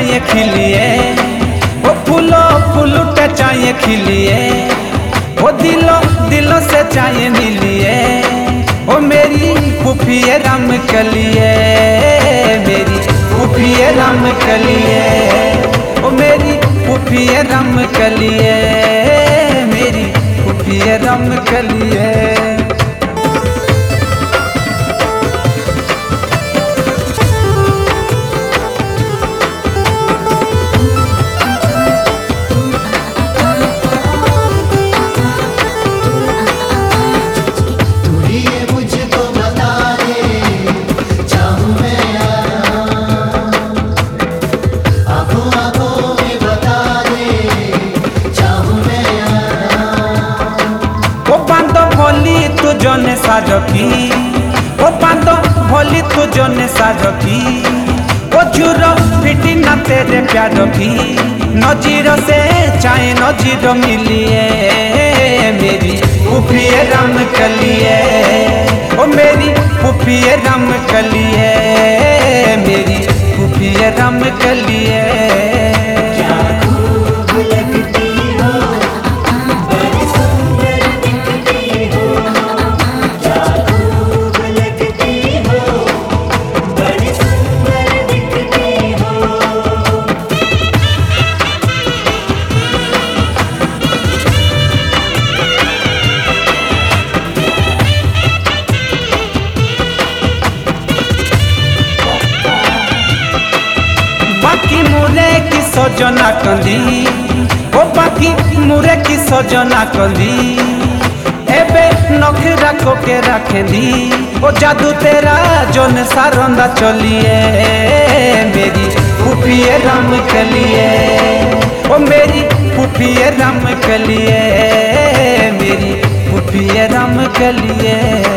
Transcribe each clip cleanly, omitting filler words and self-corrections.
चाहिए खिलिए, वो फूलो फूलूटे चाहिए खिलिए, वो दिलों से चाहिए मिलिए। ओ मेरी फूफिए राम कलिए, मेरी फूफिए राम कलिए, ओ मेरी फूफिए राम कलिए, मेरी फूफिए राम कलिए। जने साजकी ओ पांदो भोली तू जने साजकी, ओ झुरो फिटी ना तेरे प्यार की, नजीर से चाहे नजीर मिलिए, मेरी फूफिए राम कलिए, ओ मेरी फूफिए राम कलिए, मेरी फूफिए राम कलिए। मुरे की सजना कंदी, ओ बाकी मुरे की सजना कंदी, एबे नखरा को के रखेंदी, ओ जादू तेरा जोन सारंदा चलिए, मेरी फूफिए राम कलिए, ओ मेरी फूफिए राम कलिए, मेरी फूफिए राम कलिए।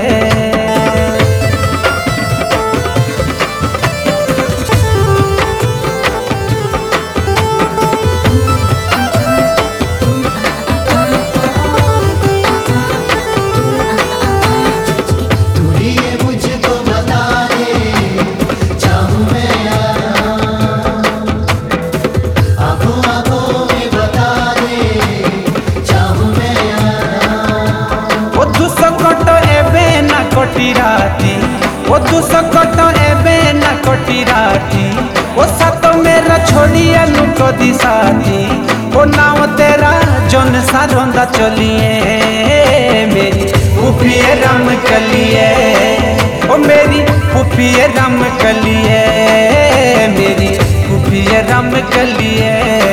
राती वो दुसकट एबे ना कटी राती, वो सातो मेरा छोड़िया लुको दी साथी, वो नाव तेरा जन सारंदा चलिए, मेरी फूफिए राम कलिए, ओ मेरी फूफिए राम कलिए, मेरी फूफिए राम कलिए।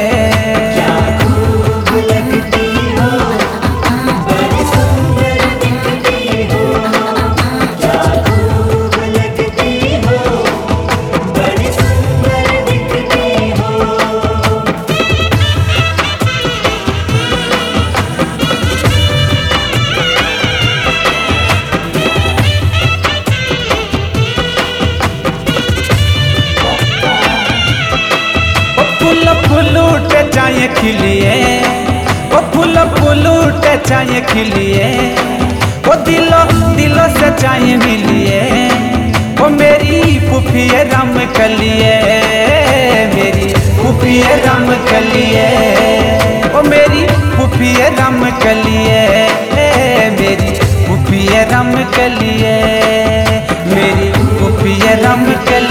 फूलूटे चाहिए खिलिए, ओ फूलूटे चाहिए खिलिए, ओ दिलों से चाहिए मिलिए। ओ मेरी फूफिए राम कलिए, मेरी फूफिए राम कलिए, ओ मेरी फूफिए राम कलिए, मेरी फूफिए राम कलिए, मेरी फूफिए राम कलिए।